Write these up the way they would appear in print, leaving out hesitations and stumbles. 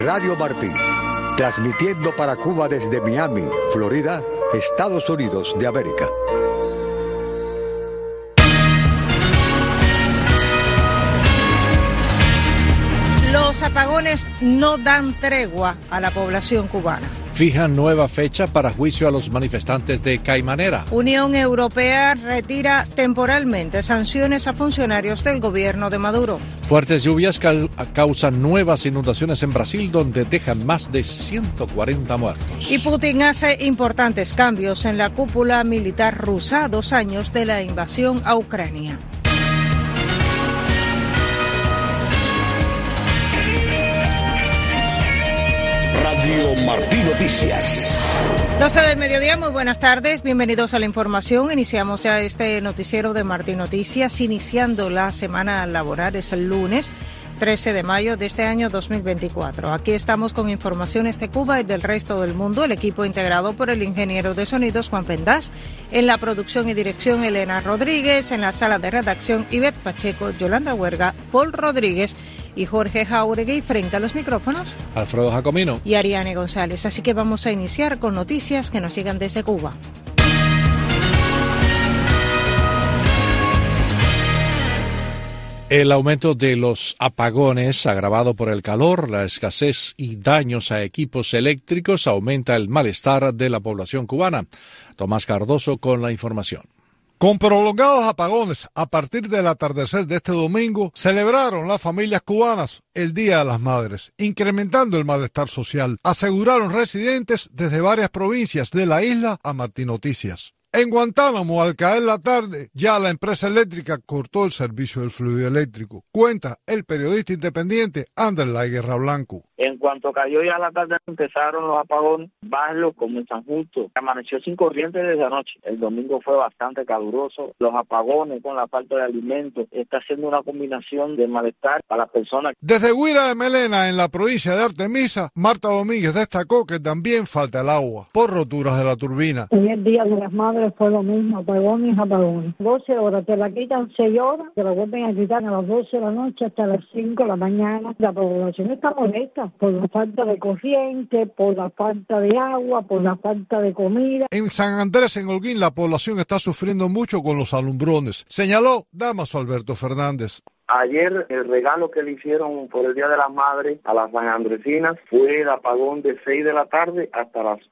Radio Martí, transmitiendo para Cuba desde Miami, Florida, Estados Unidos de América. Los apagones no dan tregua a la población cubana. Fijan nueva fecha para juicio a los manifestantes de Caimanera. Unión Europea retira temporalmente sanciones a funcionarios del gobierno de Maduro. Fuertes lluvias causan nuevas inundaciones en Brasil, donde dejan más de 140 muertos. Y Putin hace importantes cambios en la cúpula militar rusa a 2 años de la invasión a Ucrania. Radio Martí Noticias. 12 del mediodía, muy buenas tardes, bienvenidos a la información. Iniciamos ya este noticiero de Martí Noticias, iniciando la semana laboral, es el lunes 13 de mayo de este año 2024. Aquí estamos con informaciones de Cuba y del resto del mundo. El equipo integrado por el ingeniero de sonidos Juan Pendás, en la producción y dirección Elena Rodríguez, en la sala de redacción Ivette Pacheco, Yolanda Huerga, Paul Rodríguez y Jorge Jauregui, frente a los micrófonos Alfredo Jacomino y Ariane González. Así que vamos a iniciar con noticias que nos llegan desde Cuba. El aumento de los apagones, agravado por el calor, la escasez y daños a equipos eléctricos, aumenta el malestar de la población cubana. Tomás Cardoso con la información. Con prolongados apagones a partir del atardecer de este domingo, celebraron las familias cubanas el Día de las Madres, incrementando el malestar social, aseguraron residentes desde varias provincias de la isla a Martí Noticias. En Guantánamo, al caer la tarde, ya la empresa eléctrica cortó el servicio del fluido eléctrico, cuenta el periodista independiente Anderlay Guerra Blanco. En cuanto cayó ya la tarde, empezaron los apagones, Baslo como en San Justo. Amaneció sin corriente desde anoche. El domingo fue bastante caluroso. Los apagones con la falta de alimentos está haciendo una combinación de malestar para las personas. Desde Huira de Melena, en la provincia de Artemisa, Marta Domínguez destacó que también falta el agua por roturas de la turbina. En el Día de las Madres fue lo mismo, apagones. 12 horas, te la quitan 6 horas, te la vuelven a quitar a las 12 de la noche hasta las 5 de la mañana. La población está molesta por la falta de corriente, por la falta de agua, por la falta de comida. En San Andrés, en Holguín, la población está sufriendo mucho con los alumbrones, señaló Damaso Alberto Fernández. Ayer el regalo que le hicieron por el Día de las Madres a las sanandresinas fue el apagón de 6 de la tarde hasta las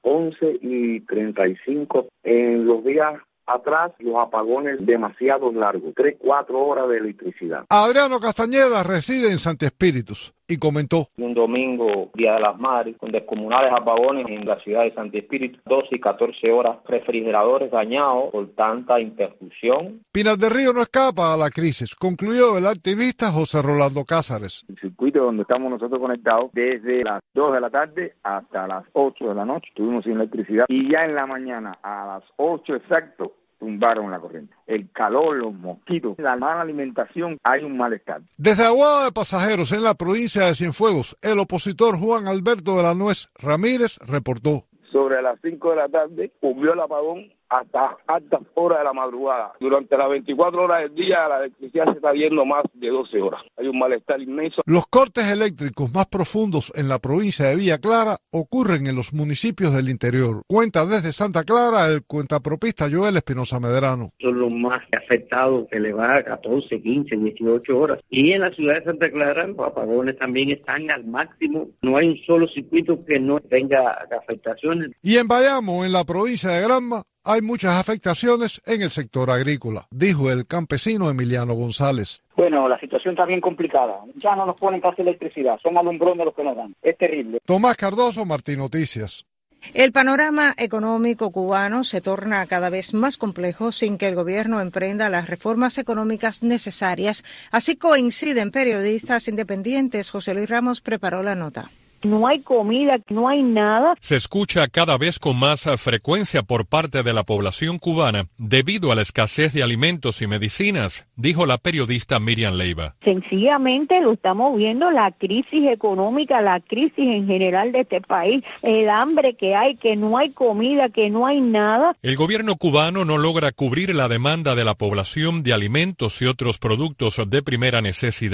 11:35. En los días atrás, los apagones demasiado largos, 3-4 horas de electricidad. Adriano Castañeda reside en Santi Espíritus y comentó. Un domingo, Día de las Madres, con descomunales apagones en la ciudad de Santi Espíritus, 12 y 14 horas, refrigeradores dañados por tanta interrupción. Pinar del Río no escapa a la crisis, concluyó el activista José Rolando Cázares. El circuito donde estamos nosotros conectados, desde las 2 de la tarde hasta las 8 de la noche, estuvimos sin electricidad, y ya en la mañana, a las 8 exacto, tumbaron la corriente. El calor, los mosquitos, la mala alimentación, hay un malestar. Desde Aguada de Pasajeros, en la provincia de Cienfuegos, el opositor Juan Alberto de la Nuez Ramírez reportó. Sobre las 5 de la tarde, ocurrió el apagón hasta altas horas de la madrugada. Durante las 24 horas del día, la electricidad se está viendo más de 12 horas. Hay un malestar inmenso. Los cortes eléctricos más profundos en la provincia de Villa Clara ocurren en los municipios del interior. Cuenta desde Santa Clara el cuentapropista Joel Espinosa Medrano. Son los más afectados, que le va a 14, 15, 18 horas. Y en la ciudad de Santa Clara los apagones también están al máximo. No hay un solo circuito que no tenga afectaciones. Y en Bayamo, en la provincia de Granma, hay muchas afectaciones en el sector agrícola, dijo el campesino Emiliano González. Bueno, la situación está bien complicada. Ya no nos ponen casi electricidad, son alumbrones los que nos dan. Es terrible. Tomás Cardoso, Martí Noticias. El panorama económico cubano se torna cada vez más complejo sin que el gobierno emprenda las reformas económicas necesarias. Así coinciden periodistas independientes. José Luis Ramos preparó la nota. No hay comida, no hay nada. Se escucha cada vez con más frecuencia por parte de la población cubana debido a la escasez de alimentos y medicinas, dijo la periodista Miriam Leiva. Sencillamente lo estamos viendo, la crisis económica, la crisis en general de este país, el hambre que hay, que no hay comida, que no hay nada. El gobierno cubano no logra cubrir la demanda de la población de alimentos y otros productos de primera necesidad.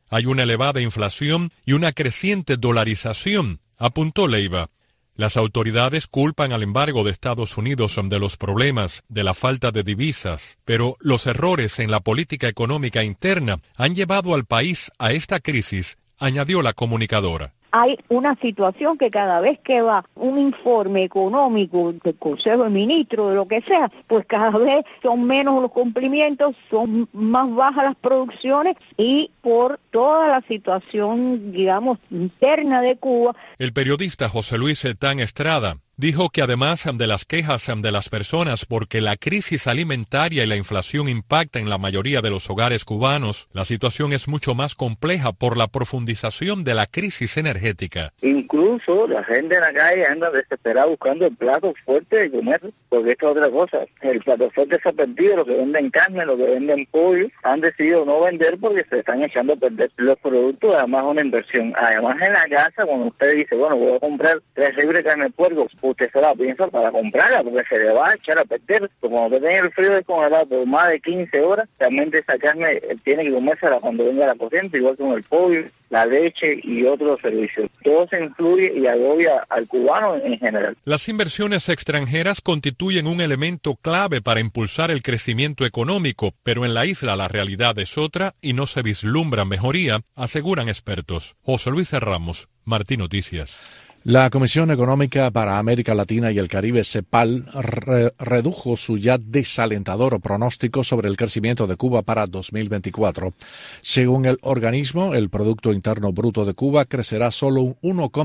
Hay una elevada inflación y una creciente dolarización, apuntó Leiva. Las autoridades culpan al embargo de Estados Unidos de los problemas de la falta de divisas, pero los errores en la política económica interna han llevado al país a esta crisis, añadió la comunicadora. Hay una situación que cada vez que va un informe económico del Consejo de Ministros, de lo que sea, pues cada vez son menos los cumplimientos, son más bajas las producciones y por toda la situación, digamos, interna de Cuba. El periodista José Luis Tan Estrada dijo que además de las quejas de las personas porque la crisis alimentaria y la inflación impacta en la mayoría de los hogares cubanos, la situación es mucho más compleja por la profundización de la crisis energética. Incluso la gente en la calle anda desesperada buscando el plato fuerte de comer, porque esto es otra cosa. El plato fuerte se ha perdido, los que venden carne, los que venden pollo, han decidido no vender porque se están echando a perder los productos, además una inversión. Además en la casa, cuando usted dice, bueno, voy a comprar 3 libras de carne de puerco, usted se la piensa para comprarla porque se le va a echar a perder. Pero cuando usted tiene el frío descongelado por más de 15 horas, realmente esa carne tiene que comérsela cuando venga la corriente, igual con el pollo, la leche y otros servicios. Todo se influye y agobia al cubano en general. Las inversiones extranjeras constituyen un elemento clave para impulsar el crecimiento económico, pero en la isla la realidad es otra y no se vislumbra mejoría, aseguran expertos. José Luis Ramos, Martín Noticias. La Comisión Económica para América Latina y el Caribe, CEPAL, redujo su ya desalentador pronóstico sobre el crecimiento de Cuba para 2024. Según el organismo, el Producto Interno Bruto de Cuba crecerá solo un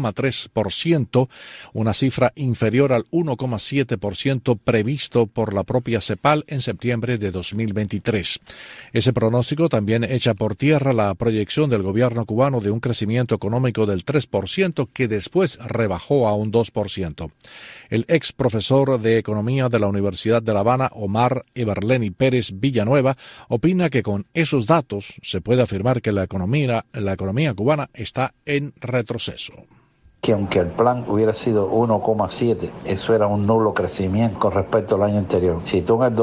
1,3%, una cifra inferior al 1,7% previsto por la propia CEPAL en septiembre de 2023. Ese pronóstico también echa por tierra la proyección del gobierno cubano de un crecimiento económico del 3% que después rebajó a un 2%. El ex profesor de Economía de la Universidad de La Habana, Omar Eberleni Pérez Villanueva, opina que con esos datos se puede afirmar que la economía cubana está en retroceso. Que aunque el plan hubiera sido 1,7, eso era un nulo crecimiento con respecto al año anterior. Si tú en el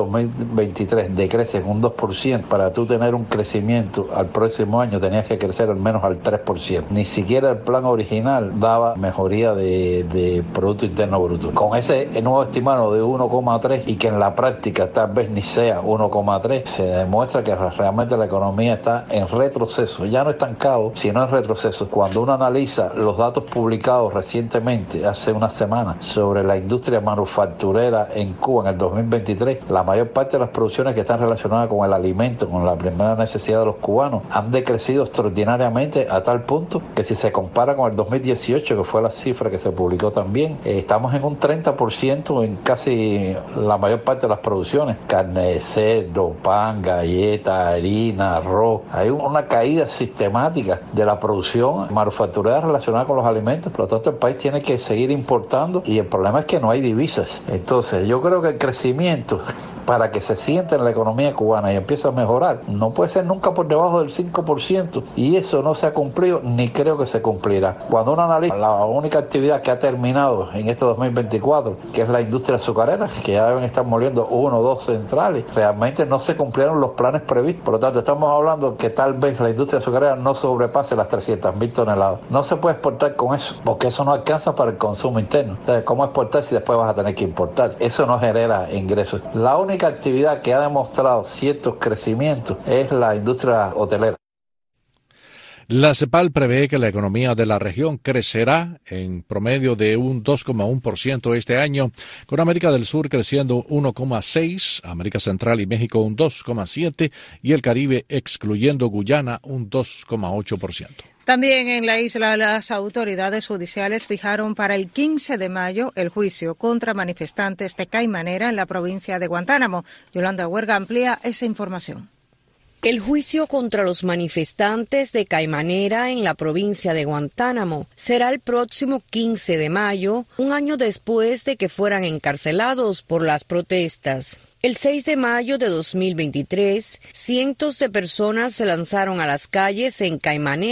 2023 decreces un 2%, para tú tener un crecimiento al próximo año tenías que crecer al menos al 3%. Ni siquiera el plan original daba mejoría de Producto Interno Bruto. Con ese nuevo estimado de 1,3 y que en la práctica tal vez ni sea 1,3, se demuestra que realmente la economía está en retroceso. Ya no estancado, sino en retroceso. Cuando uno analiza los datos publicados recientemente, hace una semana, sobre la industria manufacturera en Cuba en el 2023, la mayor parte de las producciones que están relacionadas con el alimento, con la primera necesidad de los cubanos, han decrecido extraordinariamente a tal punto que si se compara con el 2018, que fue la cifra que se publicó también, estamos en un 30% en casi la mayor parte de las producciones. Carne de cerdo, pan, galleta, harina, arroz. Hay una caída sistemática de la producción manufacturera relacionada con los alimentos. Por lo tanto, el país tiene que seguir importando y el problema es que no hay divisas. Entonces, yo creo que el crecimiento, para que se sienta en la economía cubana y empiece a mejorar, no puede ser nunca por debajo del 5%, y eso no se ha cumplido ni creo que se cumplirá. Cuando uno analiza la única actividad que ha terminado en este 2024, que es la industria azucarera, que ya deben estar moliendo 1 o 2 centrales, realmente no se cumplieron los planes previstos. Por lo tanto, estamos hablando que tal vez la industria azucarera no sobrepase las 300.000 toneladas. No se puede exportar con eso, porque eso no alcanza para el consumo interno. Entonces, ¿cómo exportar si después vas a tener que importar? Eso no genera ingresos. La única actividad que ha demostrado ciertos crecimientos es la industria hotelera. La CEPAL prevé que la economía de la región crecerá en promedio de un 2,1% este año, con América del Sur creciendo 1,6%, América Central y México un 2,7% y el Caribe, excluyendo Guyana, un 2,8%. También en la isla, las autoridades judiciales fijaron para el 15 de mayo el juicio contra manifestantes de Caimanera en la provincia de Guantánamo. Yolanda Huerga amplía esa información. El juicio contra los manifestantes de Caimanera en la provincia de Guantánamo será el próximo 15 de mayo, un año después de que fueran encarcelados por las protestas. El 6 de mayo de 2023, cientos de personas se lanzaron a las calles en Caimanera,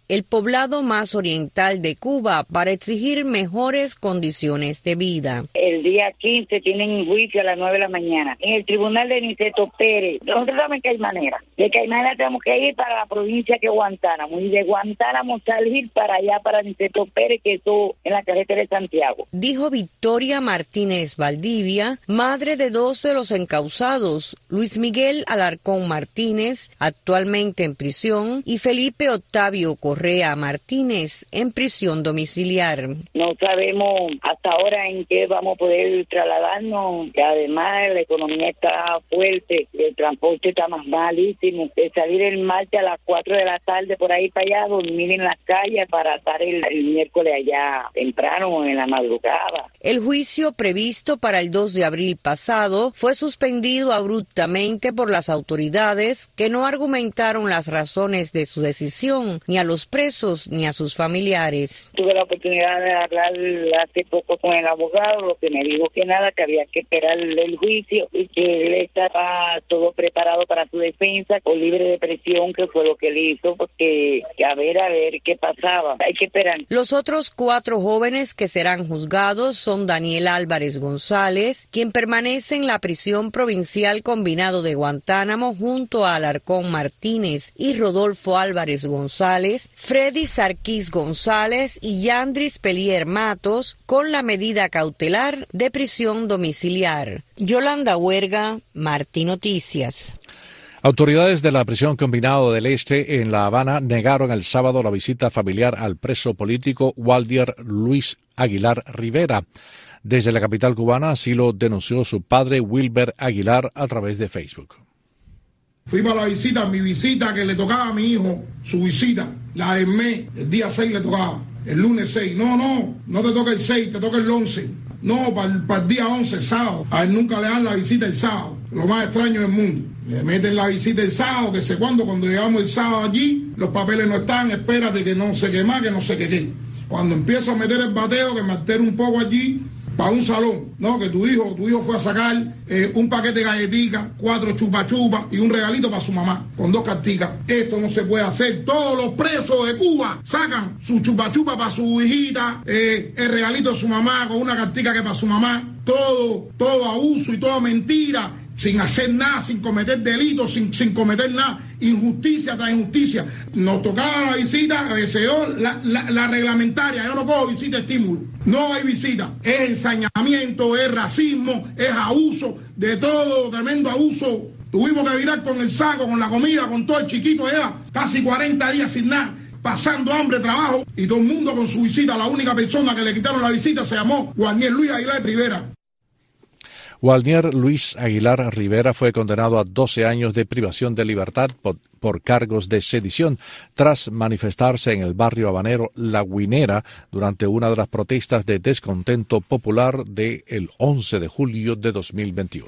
el poblado más oriental de Cuba, para exigir mejores condiciones de vida. El día 15 tienen un juicio a las 9 de la mañana en el tribunal de Niceto Pérez. Nosotros sabemos que hay manera. De Caimanera tenemos que ir para la provincia que es Guantánamo, y de Guantánamo salir para allá, para Niceto Pérez, que eso en la carretera de Santiago. Dijo Victoria Martínez Valdivia, madre de dos de los encausados, Luis Miguel Alarcón Martínez, actualmente en prisión, y Felipe Octavio Correa Martínez, en prisión domiciliar. No sabemos hasta ahora en qué vamos a poder trasladarnos, que además la economía está fuerte, el transporte está más malísimo, de salir el martes a las 4 de la tarde por ahí para allá, dormir en las calles para estar el miércoles allá temprano en la madrugada. El juicio previsto para el 2 de abril pasado fue suspendido abruptamente por las autoridades, que no argumentaron las razones de su decisión, ni a los presos ni a sus familiares. Tuve la oportunidad de hablar hace poco con el abogado, lo que me dijo que nada, que había que esperar el juicio y que él estaba todo preparado para su defensa, con libre de presión, que fue lo que él hizo, porque a ver qué pasaba. Hay que esperar. Los otros 4 jóvenes que serán juzgados son Daniel Álvarez González, quien permanece en la prisión provincial combinado de Guantánamo junto a Alarcón Martínez, y Rodolfo Álvarez González, Freddy Sarkis González y Yandris Pelier Matos, con la medida cautelar de prisión domiciliar. Yolanda Huerga, Martí Noticias. Autoridades de la prisión combinado del Este en La Habana negaron el sábado la visita familiar al preso político Waldier Luis Aguilar Rivera. Desde la capital cubana así lo denunció su padre Wilber Aguilar a través de Facebook. Fui para la visita, mi visita que le tocaba a mi hijo, su visita, la del mes, el día 6 le tocaba, el lunes 6. No te toca el 6, te toca el 11. No, para el día 11, sábado. A él nunca le dan la visita el sábado, lo más extraño del mundo. Le meten la visita el sábado, que sé cuándo, cuando llegamos el sábado allí, los papeles no están, espérate que no sé qué más, que no sé qué. Cuando empiezo a meter el bateo, que me altero un poco allí, para un salón, ¿no? Que tu hijo fue a sacar un paquete de galletitas, 4 chupa-chupas y un regalito para su mamá, con 2 carticas. Esto no se puede hacer. Todos los presos de Cuba sacan su chupa-chupa para su hijita, el regalito de su mamá, con una cartica que para su mamá. Todo abuso y toda mentira, sin hacer nada, sin cometer delitos, sin cometer nada, injusticia tras injusticia. Nos tocaba la visita, la reglamentaria. Yo no puedo visita estímulo, no hay visita, es ensañamiento, es racismo, es abuso, de todo, tremendo abuso. Tuvimos que virar con el saco, con la comida, con todo el chiquito, ya casi 40 días sin nada, pasando hambre, trabajo, y todo el mundo con su visita. La única persona que le quitaron la visita se llamó Waldier Luis Aguilar Rivera. Waldier Luis Aguilar Rivera fue condenado a 12 años de privación de libertad por cargos de sedición tras manifestarse en el barrio habanero La Guinera durante una de las protestas de descontento popular del 11 de julio de 2021.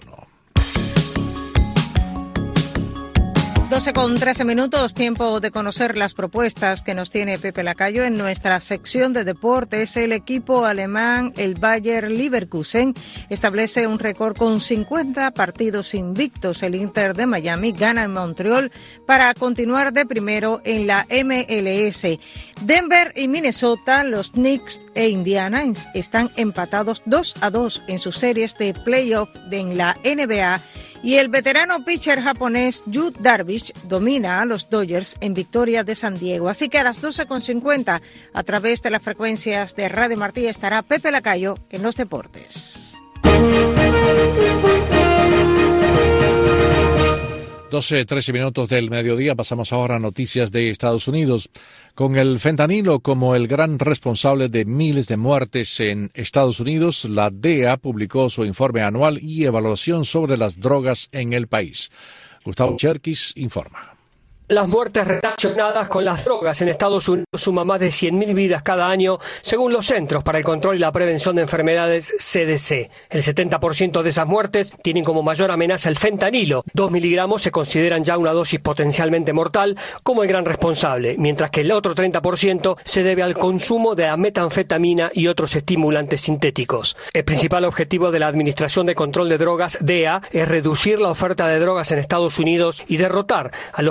12:13, tiempo de conocer las propuestas que nos tiene Pepe Lacayo en nuestra sección de deportes. El equipo alemán, el Bayer Leverkusen, establece un récord con 50 partidos invictos. El Inter de Miami gana en Montreal para continuar de primero en la MLS. Denver y Minnesota, los Knicks e Indiana están empatados 2-2 en sus series de playoff en la NBA. Y el veterano pitcher japonés Yu Darvish domina a los Dodgers en victoria de San Diego. Así que a las 12:50, a través de las frecuencias de Radio Martí, estará Pepe Lacayo en los deportes. 12:13 del mediodía, pasamos ahora a noticias de Estados Unidos. Con el fentanilo como el gran responsable de miles de muertes en Estados Unidos, la DEA publicó su informe anual y evaluación sobre las drogas en el país. Gustavo Cherkis informa. Las muertes relacionadas con las drogas en Estados Unidos suman más de 100.000 vidas cada año, según los Centros para el Control y la Prevención de Enfermedades, CDC. El 70% de esas muertes tienen como mayor amenaza el fentanilo. 2 miligramos se consideran ya una dosis potencialmente mortal como el gran responsable, mientras que el otro 30% se debe al consumo de la metanfetamina y otros estimulantes sintéticos. El principal objetivo de la Administración de Control de Drogas, DEA, es reducir la oferta de drogas en Estados Unidos y derrotar a los cárteles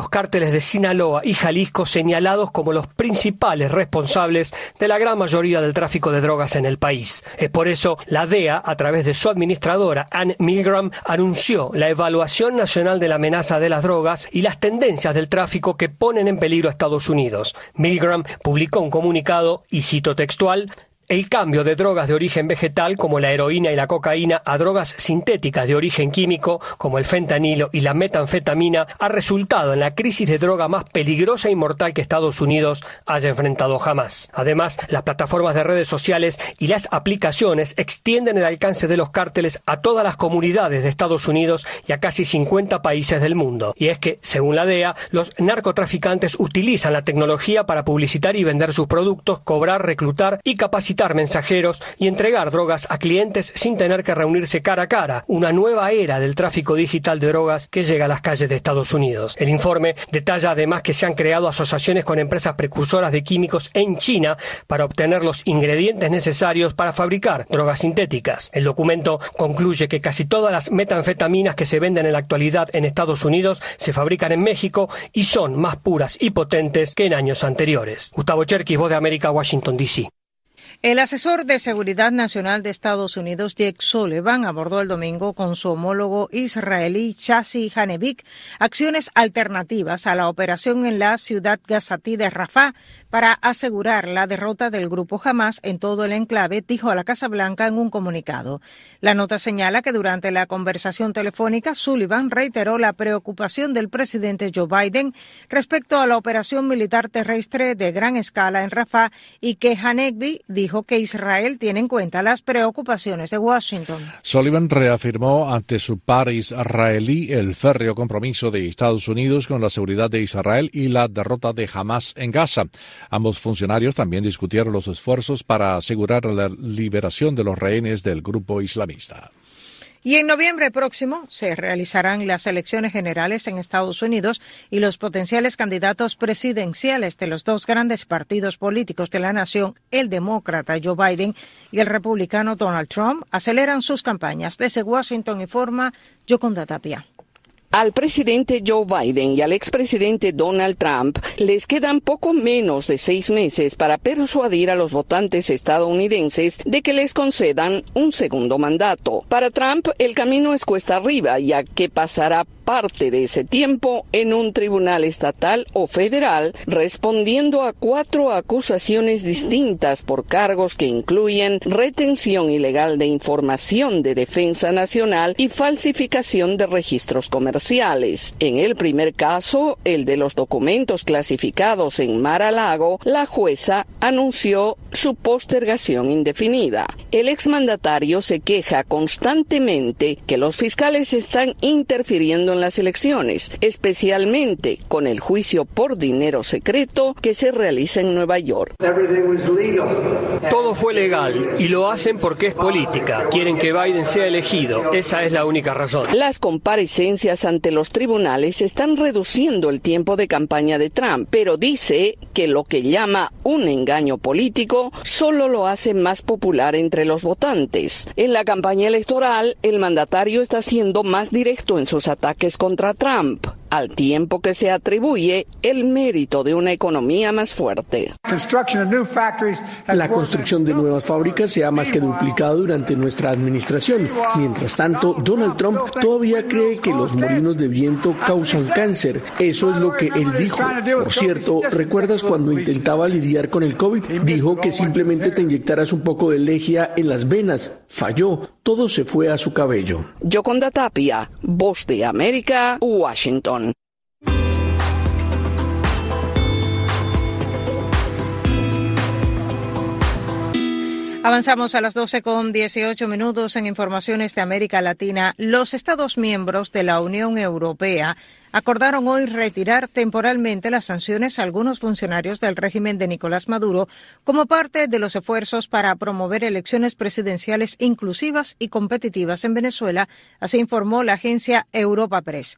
cárteles de Sinaloa y Jalisco, señalados como los principales responsables de la gran mayoría del tráfico de drogas en el país. Es por eso la DEA, a través de su administradora Ann Milgram, anunció la evaluación nacional de la amenaza de las drogas y las tendencias del tráfico que ponen en peligro a Estados Unidos. Milgram publicó un comunicado, y cito textual: el cambio de drogas de origen vegetal, como la heroína y la cocaína, a drogas sintéticas de origen químico, como el fentanilo y la metanfetamina, ha resultado en la crisis de droga más peligrosa y mortal que Estados Unidos haya enfrentado jamás. Además, las plataformas de redes sociales y las aplicaciones extienden el alcance de los cárteles a todas las comunidades de Estados Unidos y a casi 50 países del mundo. Y es que, según la DEA, los narcotraficantes utilizan la tecnología para publicitar y vender sus productos, cobrar, reclutar y capacitar mensajeros y entregar drogas a clientes sin tener que reunirse cara a cara. Una nueva era del tráfico digital de drogas que llega a las calles de Estados Unidos. El informe detalla además que se han creado asociaciones con empresas precursoras de químicos en China para obtener los ingredientes necesarios para fabricar drogas sintéticas. El documento concluye que casi todas las metanfetaminas que se venden en la actualidad en Estados Unidos se fabrican en México y son más puras y potentes que en años anteriores. Gustavo Cherkis, Voz de América, Washington, D.C. El asesor de Seguridad Nacional de Estados Unidos, Jake Sullivan, abordó el domingo con su homólogo israelí Chasi Hanevik acciones alternativas a la operación en la ciudad gazatí de Rafah para asegurar la derrota del grupo Hamas en todo el enclave, dijo a la Casa Blanca en un comunicado. La nota señala que durante la conversación telefónica, Sullivan reiteró la preocupación del presidente Joe Biden respecto a la operación militar terrestre de gran escala en Rafah y que Hanevik dijo que Israel tiene en cuenta las preocupaciones de Washington. Sullivan reafirmó ante su par israelí el férreo compromiso de Estados Unidos con la seguridad de Israel y la derrota de Hamas en Gaza. Ambos funcionarios también discutieron los esfuerzos para asegurar la liberación de los rehenes del grupo islamista. Y en noviembre próximo se realizarán las elecciones generales en Estados Unidos y los potenciales candidatos presidenciales de los dos grandes partidos políticos de la nación, el demócrata Joe Biden y el republicano Donald Trump, aceleran sus campañas. Desde Washington informa Yoconda Tapia. Al presidente Joe Biden y al expresidente Donald Trump les quedan poco menos de 6 meses para persuadir a los votantes estadounidenses de que les concedan un segundo mandato. Para Trump, el camino es cuesta arriba, ya que pasará parte de ese tiempo en un tribunal estatal o federal, respondiendo a 4 acusaciones distintas por cargos que incluyen retención ilegal de información de defensa nacional y falsificación de registros comerciales. En el primer caso, el de los documentos clasificados en Mar-a-Lago, la jueza anunció su postergación indefinida. El exmandatario se queja constantemente que los fiscales están interfiriendo en las elecciones, especialmente con el juicio por dinero secreto que se realiza en Nueva York. Todo fue legal y lo hacen porque es política. Quieren que Biden sea elegido. Esa es la única razón. Las comparecencias ante los tribunales están reduciendo el tiempo de campaña de Trump, pero dice que lo que llama un engaño político solo lo hace más popular entre los votantes. En la campaña electoral, el mandatario está siendo más directo en sus ataques contra Trump, al tiempo que se atribuye el mérito de una economía más fuerte. La construcción de nuevas fábricas se ha más que duplicado durante nuestra administración. Mientras tanto, Donald Trump todavía cree que los molinos de viento causan cáncer. Eso es lo que él dijo. Por cierto, ¿recuerdas cuando intentaba lidiar con el COVID? Dijo que simplemente te inyectaras un poco de lejía en las venas. Falló. Todo se fue a su cabello. Yoconda Tapia, Voz de América, Washington. Avanzamos a las 12:18 en informaciones de América Latina. Los Estados miembros de la Unión Europea acordaron hoy retirar temporalmente las sanciones a algunos funcionarios del régimen de Nicolás Maduro como parte de los esfuerzos para promover elecciones presidenciales inclusivas y competitivas en Venezuela, así informó la agencia Europa Press.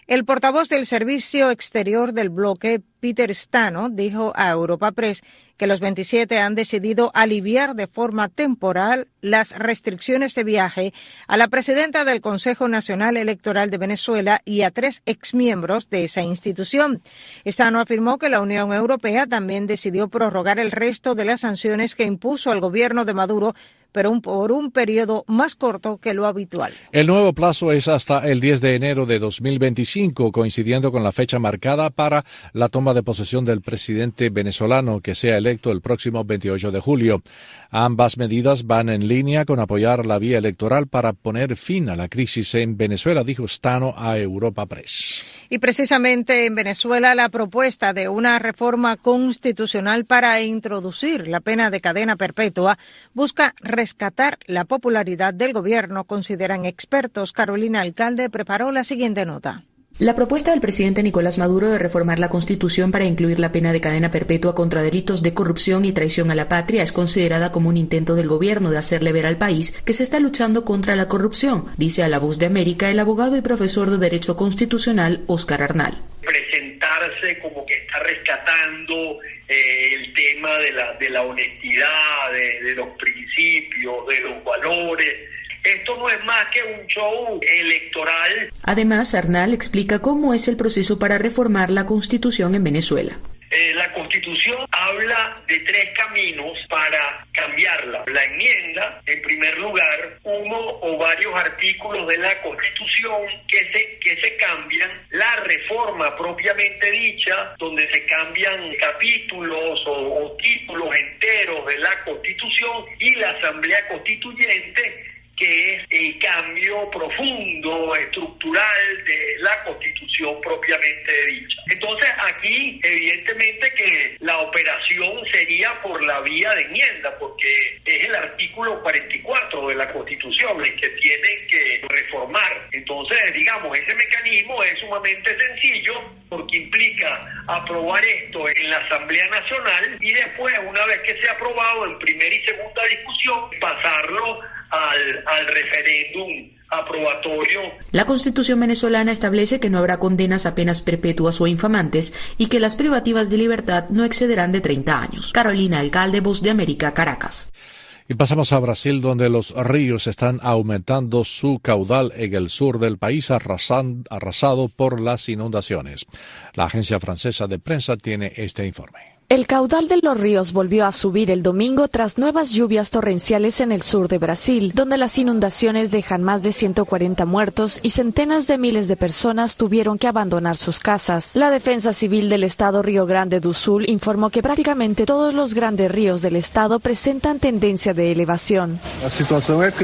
El portavoz del Servicio Exterior del bloque, Peter Stano, dijo a Europa Press que los 27 han decidido aliviar de forma temporal las restricciones de viaje a la presidenta del Consejo Nacional Electoral de Venezuela y a 3 exmiembros de esa institución. Stano afirmó que la Unión Europea también decidió prorrogar el resto de las sanciones que impuso al gobierno de Maduro, pero por un periodo más corto que lo habitual. El nuevo plazo es hasta el 10 de enero de 2025, coincidiendo con la fecha marcada para la toma de posesión del presidente venezolano, que sea electo el próximo 28 de julio. Ambas medidas van en línea con apoyar la vía electoral para poner fin a la crisis en Venezuela, dijo Stano a Europa Press. Y precisamente en Venezuela, la propuesta de una reforma constitucional para introducir la pena de cadena perpetua busca rescatar la popularidad del gobierno, consideran expertos. Carolina Alcalde preparó la siguiente nota. La propuesta del presidente Nicolás Maduro de reformar la Constitución para incluir la pena de cadena perpetua contra delitos de corrupción y traición a la patria es considerada como un intento del gobierno de hacerle ver al país que se está luchando contra la corrupción, dice a La Voz de América el abogado y profesor de Derecho Constitucional Óscar Arnal. Presentarse como que está rescatando el tema de la honestidad, de los principios, de los valores. Esto no es más que un show electoral. Además, Arnal explica cómo es el proceso para reformar la Constitución en Venezuela. La Constitución habla de 3 caminos para cambiarla. La enmienda, en primer lugar, uno o varios artículos de la Constitución que se cambian. La reforma propiamente dicha, donde se cambian capítulos o títulos enteros de la Constitución, y la Asamblea Constituyente, que es el cambio profundo, estructural de la Constitución propiamente dicha. Entonces aquí evidentemente que la operación sería por la vía de enmienda, porque es el artículo 44 de la Constitución el que tienen que reformar. Entonces, digamos, ese mecanismo es sumamente sencillo porque implica aprobar esto en la Asamblea Nacional y después, una vez que sea aprobado en primera y segunda discusión, pasarlo al referéndum aprobatorio. La Constitución venezolana establece que no habrá condenas a penas perpetuas o infamantes y que las privativas de libertad no excederán de 30 años. Carolina Alcalde, Voz de América, Caracas. Y pasamos a Brasil, donde los ríos están aumentando su caudal en el sur del país, arrasado por las inundaciones. La agencia francesa de prensa tiene este informe. El caudal de los ríos volvió a subir el domingo tras nuevas lluvias torrenciales en el sur de Brasil, donde las inundaciones dejan más de 140 muertos y centenas de miles de personas tuvieron que abandonar sus casas. La Defensa Civil del estado Rio Grande do Sul informó que prácticamente todos los grandes ríos del estado presentan tendencia de elevación. La situación es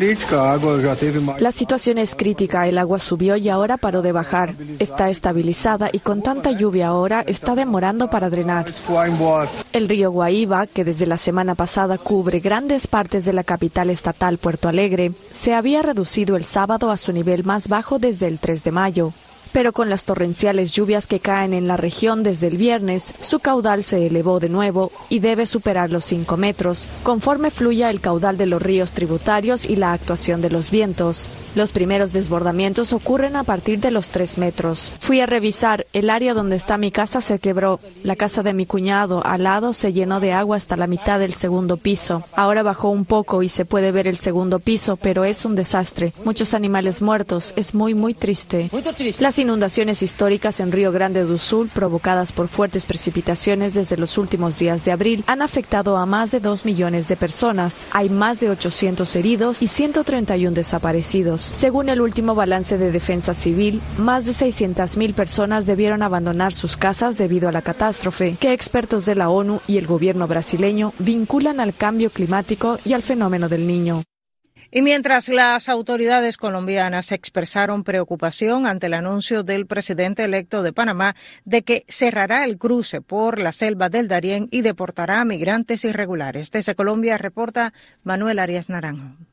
crítica, el agua subió y ahora paró de bajar. Está estabilizada y con tanta lluvia ahora está demorando para drenar. El río Guaíba, que desde la semana pasada cubre grandes partes de la capital estatal Puerto Alegre, se había reducido el sábado a su nivel más bajo desde el 3 de mayo. Pero con las torrenciales lluvias que caen en la región desde el viernes, su caudal se elevó de nuevo y debe superar los 5 metros, conforme fluya el caudal de los ríos tributarios y la actuación de los vientos. Los primeros desbordamientos ocurren a partir de los 3 metros. Fui a revisar, el área donde está mi casa se quebró. La casa de mi cuñado al lado se llenó de agua hasta la mitad del segundo piso. Ahora bajó un poco y se puede ver el segundo piso, pero es un desastre. Muchos animales muertos, es muy triste. Las inundaciones históricas en Río Grande do Sul, provocadas por fuertes precipitaciones desde los últimos días de abril, han afectado a más de 2 millones de personas. Hay más de 800 heridos y 131 desaparecidos. Según el último balance de Defensa Civil, más de 600.000 personas debieron abandonar sus casas debido a la catástrofe, que expertos de la ONU y el gobierno brasileño vinculan al cambio climático y al fenómeno del Niño. Y mientras las autoridades colombianas expresaron preocupación ante el anuncio del presidente electo de Panamá de que cerrará el cruce por la selva del Darién y deportará a migrantes irregulares. Desde Colombia reporta Manuel Arias Naranjo.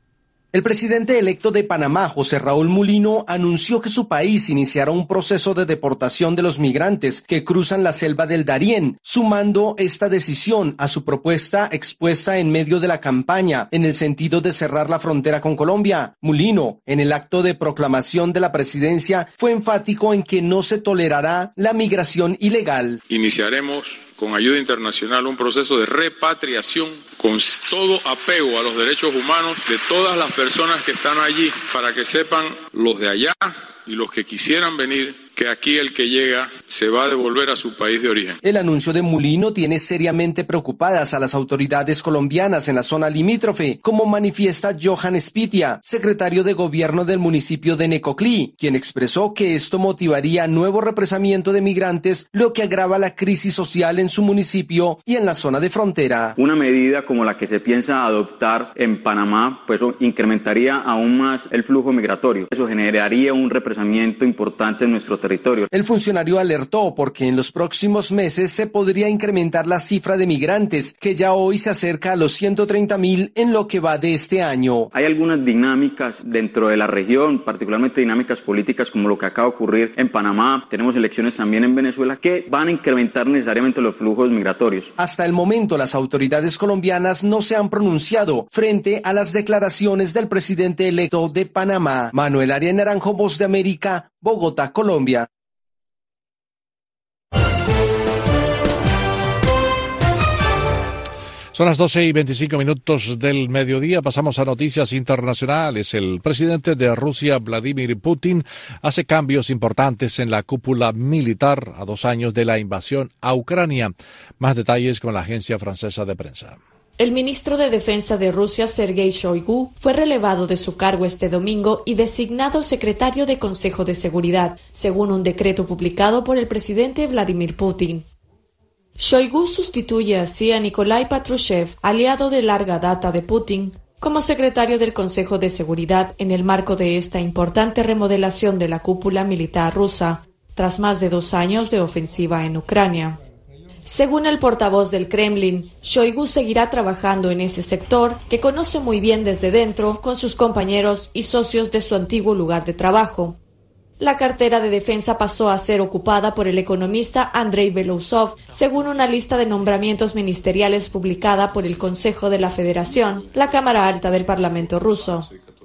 El presidente electo de Panamá, José Raúl Mulino, anunció que su país iniciará un proceso de deportación de los migrantes que cruzan la selva del Darién, sumando esta decisión a su propuesta expuesta en medio de la campaña en el sentido de cerrar la frontera con Colombia. Mulino, en el acto de proclamación de la presidencia, fue enfático en que no se tolerará la migración ilegal. Iniciaremos con ayuda internacional un proceso de repatriación con todo apego a los derechos humanos de todas las personas que están allí, para que sepan los de allá y los que quisieran venir que aquí el que llega se va a devolver a su país de origen. El anuncio de Mulino tiene seriamente preocupadas a las autoridades colombianas en la zona limítrofe, como manifiesta Johan Spitia, secretario de gobierno del municipio de Necoclí, quien expresó que esto motivaría nuevo represamiento de migrantes, lo que agrava la crisis social en su municipio y en la zona de frontera. Una medida como la que se piensa adoptar en Panamá, pues incrementaría aún más el flujo migratorio. Eso generaría un represamiento importante en nuestro territorio. El funcionario alertó porque en los próximos meses se podría incrementar la cifra de migrantes, que ya hoy se acerca a los 130,000 en lo que va de este año. Hay algunas dinámicas dentro de la región, particularmente dinámicas políticas como lo que acaba de ocurrir en Panamá. Tenemos elecciones también en Venezuela que van a incrementar necesariamente los flujos migratorios. Hasta el momento las autoridades colombianas no se han pronunciado frente a las declaraciones del presidente electo de Panamá. Manuel Arias Naranjo, Voz de América, Bogotá, Colombia. Son las 12:25 del mediodía. Pasamos a noticias internacionales. El presidente de Rusia, Vladimir Putin, hace cambios importantes en la cúpula militar a 2 años de la invasión a Ucrania. Más detalles con la agencia francesa de prensa. El ministro de Defensa de Rusia, Sergei Shoigu, fue relevado de su cargo este domingo y designado secretario de Consejo de Seguridad, según un decreto publicado por el presidente Vladimir Putin. Shoigu sustituye así a Nikolai Patrushev, aliado de larga data de Putin, como secretario del Consejo de Seguridad en el marco de esta importante remodelación de la cúpula militar rusa, tras más de 2 años de ofensiva en Ucrania. Según el portavoz del Kremlin, Shoigu seguirá trabajando en ese sector que conoce muy bien desde dentro con sus compañeros y socios de su antiguo lugar de trabajo. La cartera de defensa pasó a ser ocupada por el economista Andrei Belousov, según una lista de nombramientos ministeriales publicada por el Consejo de la Federación, la Cámara Alta del Parlamento ruso.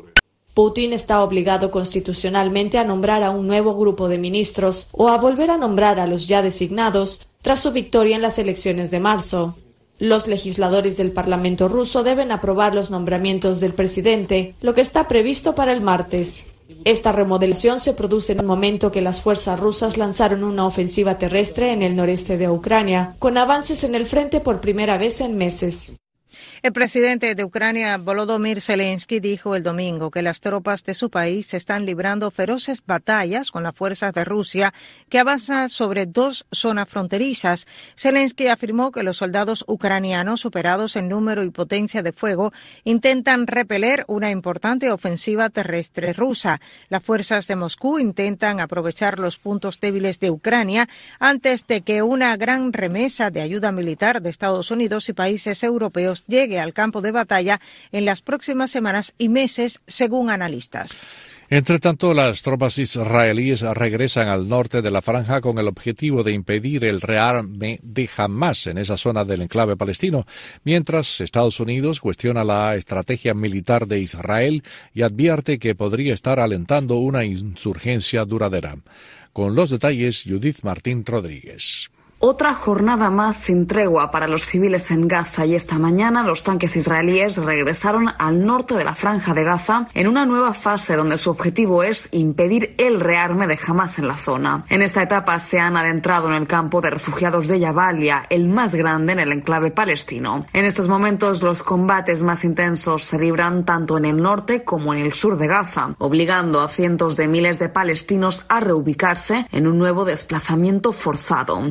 Putin está obligado constitucionalmente a nombrar a un nuevo grupo de ministros o a volver a nombrar a los ya designados tras su victoria en las elecciones de marzo. Los legisladores del Parlamento ruso deben aprobar los nombramientos del presidente, lo que está previsto para el martes. Esta remodelación se produce en un momento que las fuerzas rusas lanzaron una ofensiva terrestre en el noreste de Ucrania, con avances en el frente por primera vez en meses. El presidente de Ucrania, Volodymyr Zelensky, dijo el domingo que las tropas de su país están librando feroces batallas con las fuerzas de Rusia que avanzan sobre 2 zonas fronterizas. Zelensky afirmó que los soldados ucranianos, superados en número y potencia de fuego, intentan repeler una importante ofensiva terrestre rusa. Las fuerzas de Moscú intentan aprovechar los puntos débiles de Ucrania antes de que una gran remesa de ayuda militar de Estados Unidos y países europeos llegue al campo de batalla en las próximas semanas y meses, según analistas. Entre tanto, las tropas israelíes regresan al norte de la franja con el objetivo de impedir el rearme de Hamás en esa zona del enclave palestino, mientras Estados Unidos cuestiona la estrategia militar de Israel y advierte que podría estar alentando una insurgencia duradera. Con los detalles, Judith Martín Rodríguez. Otra jornada más sin tregua para los civiles en Gaza y esta mañana los tanques israelíes regresaron al norte de la franja de Gaza en una nueva fase donde su objetivo es impedir el rearme de Hamás en la zona. En esta etapa se han adentrado en el campo de refugiados de Jabalia, el más grande en el enclave palestino. En estos momentos los combates más intensos se libran tanto en el norte como en el sur de Gaza, obligando a cientos de miles de palestinos a reubicarse en un nuevo desplazamiento forzado. Mientras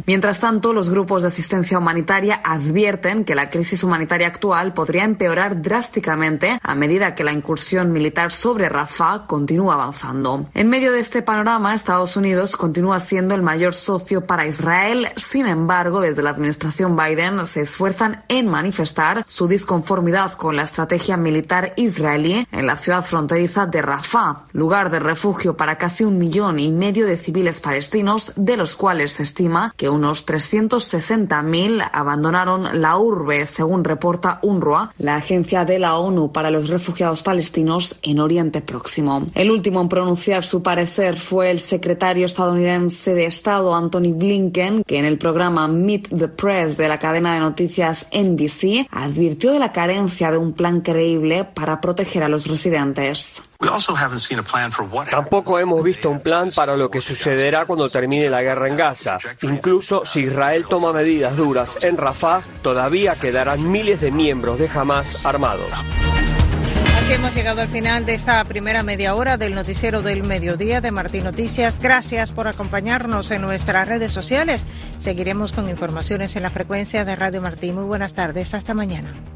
tanto, los grupos de asistencia humanitaria advierten que la crisis humanitaria actual podría empeorar drásticamente a medida que la incursión militar sobre Rafah continúa avanzando. En medio de este panorama, Estados Unidos continúa siendo el mayor socio para Israel. Sin embargo, desde la administración Biden se esfuerzan en manifestar su disconformidad con la estrategia militar israelí en la ciudad fronteriza de Rafah, lugar de refugio para casi 1,5 millones de civiles palestinos, de los cuales se estima que unos 360.000 abandonaron la urbe, según reporta UNRWA, la agencia de la ONU para los refugiados palestinos en Oriente Próximo. El último en pronunciar su parecer fue el secretario estadounidense de Estado Antony Blinken, que en el programa Meet the Press de la cadena de noticias NBC advirtió de la carencia de un plan creíble para proteger a los residentes. Tampoco hemos visto un plan para lo que sucederá cuando termine la guerra en Gaza. Incluso si Israel toma medidas duras en Rafah, todavía quedarán miles de miembros de Hamás armados. Así hemos llegado al final de esta primera media hora del noticiero del mediodía de Martín Noticias. Gracias por acompañarnos en nuestras redes sociales. Seguiremos con informaciones en la frecuencia de Radio Martín. Muy buenas tardes. Hasta mañana.